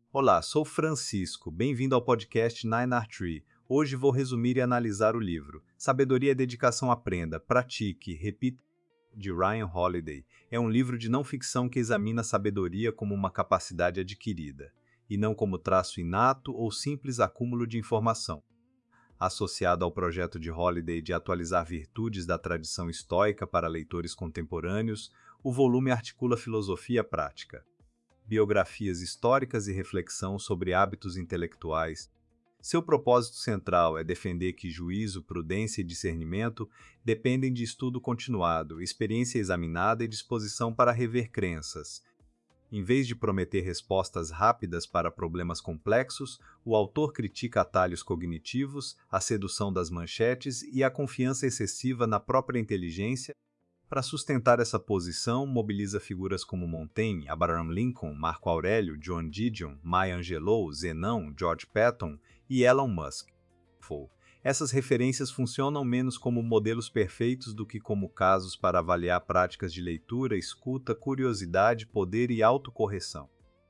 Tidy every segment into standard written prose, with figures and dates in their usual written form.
Olá, sou Francisco. Bem-vindo ao podcast Nine Art Tree. Hoje vou resumir e analisar o livro Sabedoria, Dedicação, Aprenda, Pratique, Repita, de Ryan Holiday. É um livro de não ficção que examina a sabedoria como uma capacidade adquirida, e não como traço inato ou simples acúmulo de informação. Associado ao projeto de Holiday de atualizar virtudes da tradição estoica para leitores contemporâneos, o volume articula filosofia prática, biografias históricas e reflexão sobre hábitos intelectuais. Seu propósito central é defender que juízo, prudência e discernimento dependem de estudo continuado, experiência examinada e disposição para rever crenças. Em vez de prometer respostas rápidas para problemas complexos, o autor critica atalhos cognitivos, a sedução das manchetes e a confiança excessiva na própria inteligência. Para sustentar essa posição, mobiliza figuras como Montaigne, Abraham Lincoln, Marco Aurélio, John Didion, Maya Angelou, Zenão, George Patton e Elon Musk. Essas referências funcionam menos como modelos perfeitos do que como casos para avaliar práticas de leitura, escuta, curiosidade, poder e autocorreção.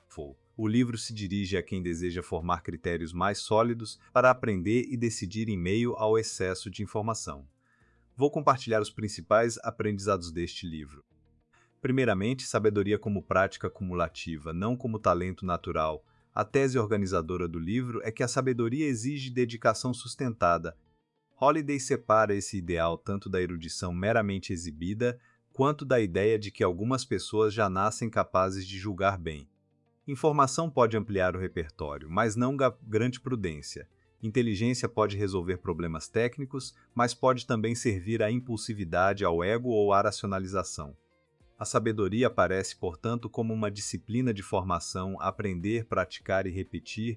O livro se dirige a quem deseja formar critérios mais sólidos para aprender e decidir em meio ao excesso de informação. Vou compartilhar os principais aprendizados deste livro. Primeiramente, sabedoria como prática cumulativa, não como talento natural. A tese organizadora do livro é que a sabedoria exige dedicação sustentada. Holiday separa esse ideal tanto da erudição meramente exibida, quanto da ideia de que algumas pessoas já nascem capazes de julgar bem. Informação pode ampliar o repertório, mas não grande prudência. Inteligência pode resolver problemas técnicos, mas pode também servir à impulsividade, ao ego ou à racionalização. A sabedoria aparece, portanto, como uma disciplina de formação, aprender, praticar e repetir.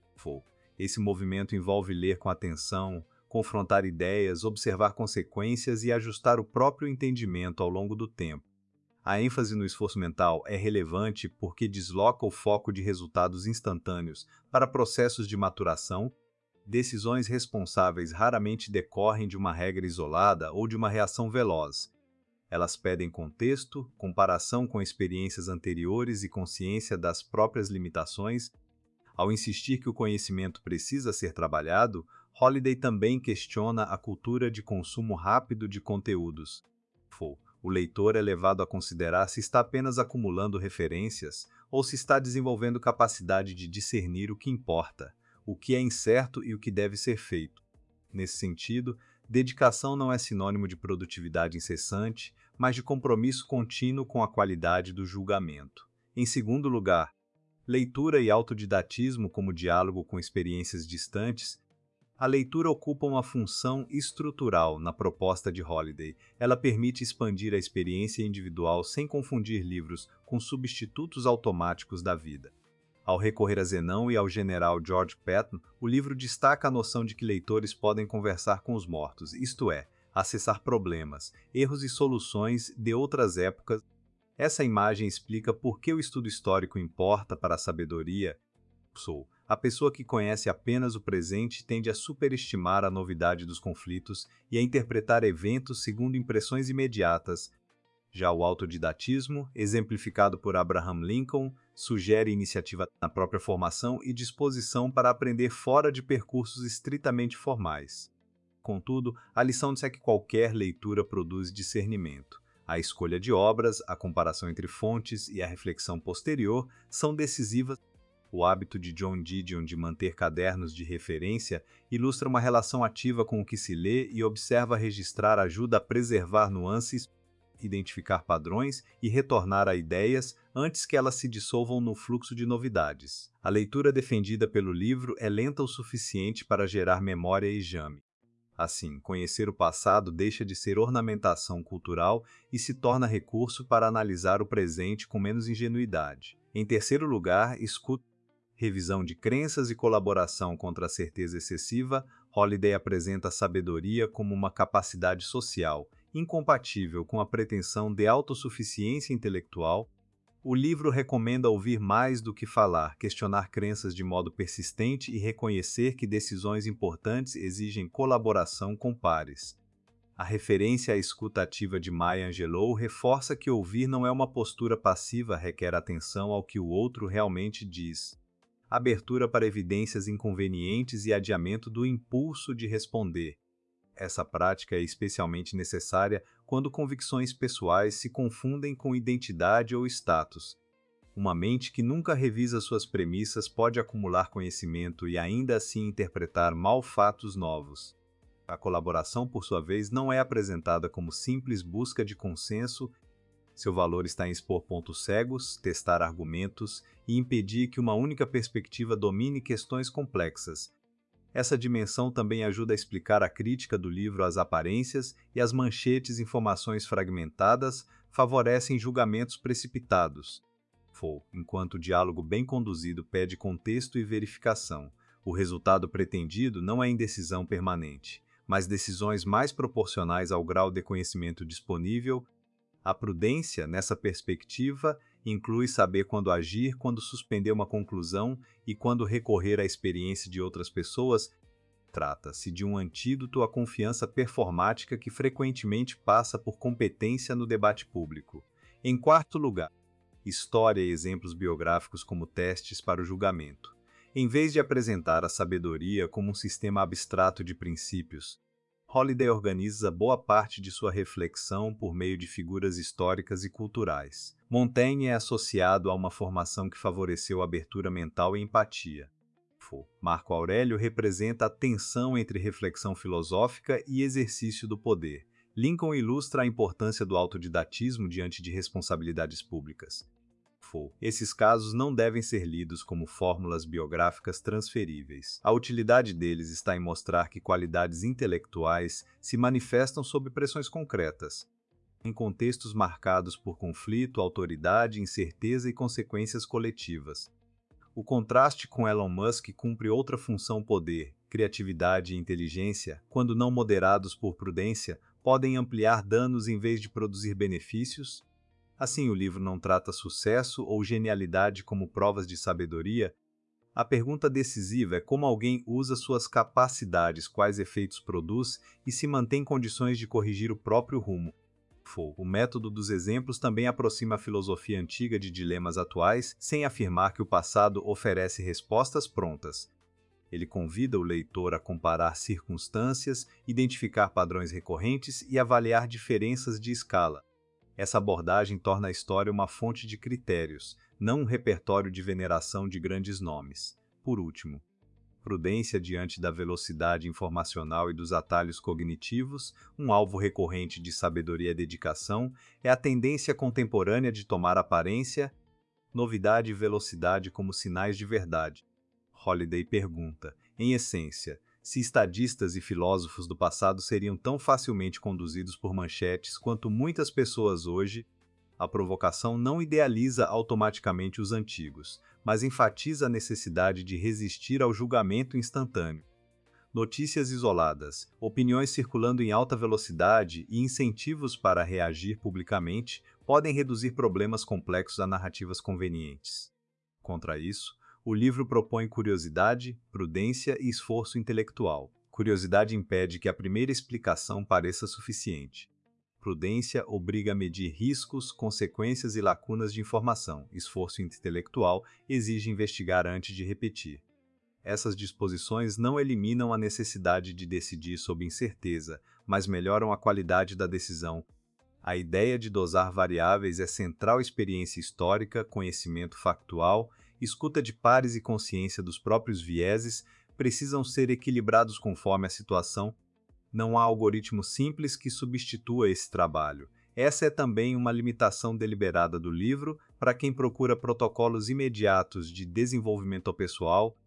Esse movimento envolve ler com atenção, confrontar ideias, observar consequências e ajustar o próprio entendimento ao longo do tempo. A ênfase no esforço mental é relevante porque desloca o foco de resultados instantâneos para processos de maturação. Decisões responsáveis raramente decorrem de uma regra isolada ou de uma reação veloz. Elas pedem contexto, comparação com experiências anteriores e consciência das próprias limitações. Ao insistir que o conhecimento precisa ser trabalhado, Holiday também questiona a cultura de consumo rápido de conteúdos. O leitor é levado a considerar se está apenas acumulando referências ou se está desenvolvendo capacidade de discernir o que importa, o que é incerto e o que deve ser feito. Nesse sentido, dedicação não é sinônimo de produtividade incessante, mas de compromisso contínuo com a qualidade do julgamento. Em segundo lugar, leitura e autodidatismo como diálogo com experiências distantes. A leitura ocupa uma função estrutural na proposta de Holiday. Ela permite expandir a experiência individual sem confundir livros com substitutos automáticos da vida. Ao recorrer a Zenão e ao general George Patton, o livro destaca a noção de que leitores podem conversar com os mortos, isto é, acessar problemas, erros e soluções de outras épocas. Essa imagem explica por que o estudo histórico importa para a sabedoria. A pessoa que conhece apenas o presente tende a superestimar a novidade dos conflitos e a interpretar eventos segundo impressões imediatas. Já o autodidatismo, exemplificado por Abraham Lincoln, sugere iniciativa na própria formação e disposição para aprender fora de percursos estritamente formais. Contudo, a lição diz que qualquer leitura produz discernimento. A escolha de obras, a comparação entre fontes e a reflexão posterior são decisivas. O hábito de John Didion de manter cadernos de referência ilustra uma relação ativa com o que se lê e observa registrar ajuda a preservar nuances, identificar padrões e retornar a ideias antes que elas se dissolvam no fluxo de novidades. A leitura defendida pelo livro é lenta o suficiente para gerar memória e exame. Assim, conhecer o passado deixa de ser ornamentação cultural e se torna recurso para analisar o presente com menos ingenuidade. Em terceiro lugar, escuta. Revisão de crenças e colaboração contra a certeza excessiva. Holiday apresenta a sabedoria como uma capacidade social, incompatível com a pretensão de autossuficiência intelectual. O livro recomenda ouvir mais do que falar, questionar crenças de modo persistente e reconhecer que decisões importantes exigem colaboração com pares. A referência à escuta ativa de Maya Angelou reforça que ouvir não é uma postura passiva, requer atenção ao que o outro realmente diz. abertura para evidências inconvenientes e adiamento do impulso de responder. Essa prática é especialmente necessária quando convicções pessoais se confundem com identidade ou status. Uma mente que nunca revisa suas premissas pode acumular conhecimento e ainda assim interpretar mal fatos novos. A colaboração, por sua vez, não é apresentada como simples busca de consenso. Seu valor está em expor pontos cegos, testar argumentos e impedir que uma única perspectiva domine questões complexas. Essa dimensão também ajuda a explicar a crítica do livro às aparências e as manchetes informações fragmentadas favorecem julgamentos precipitados. Enquanto o diálogo bem conduzido pede contexto e verificação, o resultado pretendido não é indecisão permanente, mas decisões mais proporcionais ao grau de conhecimento disponível. A prudência, nessa perspectiva, inclui saber quando agir, quando suspender uma conclusão e quando recorrer à experiência de outras pessoas. Trata-se de um antídoto à confiança performática que frequentemente passa por competência no debate público. Em quarto lugar, história e exemplos biográficos como testes para o julgamento. Em vez de apresentar a sabedoria como um sistema abstrato de princípios, Holiday organiza boa parte de sua reflexão por meio de figuras históricas e culturais. Montaigne é associado a uma formação que favoreceu a abertura mental e empatia. Marco Aurélio representa a tensão entre reflexão filosófica e exercício do poder. Lincoln ilustra a importância do autodidatismo diante de responsabilidades públicas. Esses casos não devem ser lidos como fórmulas biográficas transferíveis. A utilidade deles está em mostrar que qualidades intelectuais se manifestam sob pressões concretas, em contextos marcados por conflito, autoridade, incerteza e consequências coletivas. O contraste com Elon Musk cumpre outra função: poder, criatividade e inteligência, quando não moderados por prudência, podem ampliar danos em vez de produzir benefícios. Assim, o livro não trata sucesso ou genialidade como provas de sabedoria. A pergunta decisiva é como alguém usa suas capacidades, quais efeitos produz e se mantém em condições de corrigir o próprio rumo. O método dos exemplos também aproxima a filosofia antiga de dilemas atuais, sem afirmar que o passado oferece respostas prontas. Ele convida o leitor a comparar circunstâncias, identificar padrões recorrentes e avaliar diferenças de escala. Essa abordagem torna a história uma fonte de critérios, não um repertório de veneração de grandes nomes. Por último, prudência diante da velocidade informacional e dos atalhos cognitivos, um alvo recorrente de sabedoria e dedicação, é a tendência contemporânea de tomar aparência, novidade e velocidade como sinais de verdade. Holiday pergunta, em essência, se estadistas e filósofos do passado seriam tão facilmente conduzidos por manchetes quanto muitas pessoas hoje. A provocação não idealiza automaticamente os antigos, mas enfatiza a necessidade de resistir ao julgamento instantâneo. Notícias isoladas, opiniões circulando em alta velocidade e incentivos para reagir publicamente podem reduzir problemas complexos a narrativas convenientes. Contra isso, o livro propõe curiosidade, prudência e esforço intelectual. Curiosidade impede que a primeira explicação pareça suficiente. Prudência obriga a medir riscos, consequências e lacunas de informação. Esforço intelectual exige investigar antes de repetir. Essas disposições não eliminam a necessidade de decidir sob incerteza, mas melhoram a qualidade da decisão. A ideia de dosar variáveis é central: experiência histórica, conhecimento factual, escuta de pares e consciência dos próprios vieses precisam ser equilibrados conforme a situação. Não há algoritmo simples que substitua esse trabalho. Essa é também uma limitação deliberada do livro para quem procura protocolos imediatos de desenvolvimento pessoal.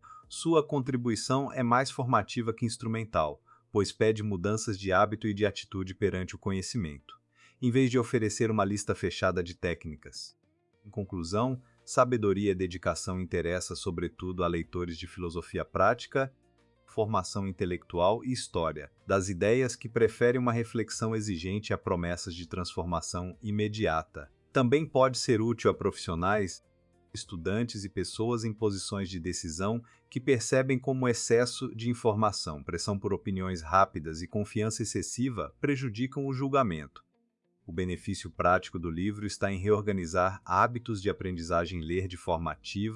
Sua contribuição é mais formativa que instrumental, pois pede mudanças de hábito e de atitude perante o conhecimento, em vez de oferecer uma lista fechada de técnicas. Em conclusão, sabedoria e dedicação interessa sobretudo a leitores de filosofia prática, formação intelectual e história, das ideias que preferem uma reflexão exigente a promessas de transformação imediata. Também pode ser útil a profissionais, estudantes e pessoas em posições de decisão que percebem como excesso de informação, pressão por opiniões rápidas e confiança excessiva prejudicam o julgamento. O benefício prático do livro está em reorganizar hábitos de aprendizagem, ler de forma ativa,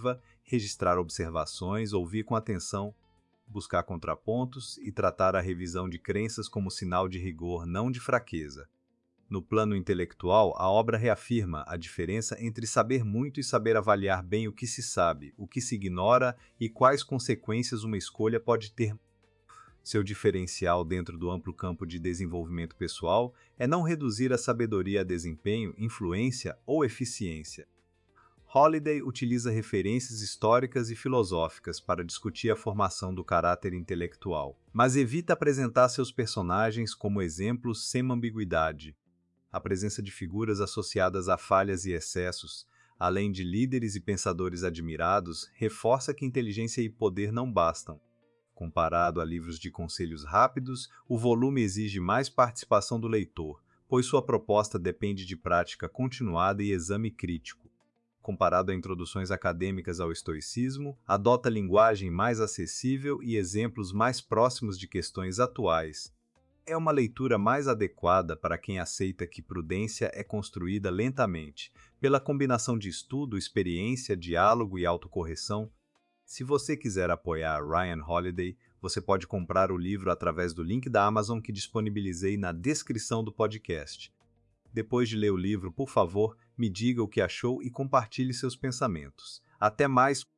registrar observações, ouvir com atenção, buscar contrapontos e tratar a revisão de crenças como sinal de rigor, não de fraqueza. No plano intelectual, a obra reafirma a diferença entre saber muito e saber avaliar bem o que se sabe, o que se ignora e quais consequências uma escolha pode ter. Seu diferencial dentro do amplo campo de desenvolvimento pessoal é não reduzir a sabedoria a desempenho, influência ou eficiência. Holiday utiliza referências históricas e filosóficas para discutir a formação do caráter intelectual, mas evita apresentar seus personagens como exemplos sem ambiguidade. A presença de figuras associadas a falhas e excessos, além de líderes e pensadores admirados, reforça que inteligência e poder não bastam. Comparado a livros de conselhos rápidos, o volume exige mais participação do leitor, pois sua proposta depende de prática continuada e exame crítico. Comparado a introduções acadêmicas ao estoicismo, adota linguagem mais acessível e exemplos mais próximos de questões atuais. É uma leitura mais adequada para quem aceita que prudência é construída lentamente, pela combinação de estudo, experiência, diálogo e autocorreção. Se você quiser apoiar Ryan Holiday, você pode comprar o livro através do link da Amazon que disponibilizei na descrição do podcast. Depois de ler o livro, por favor, me diga o que achou e compartilhe seus pensamentos. Até mais!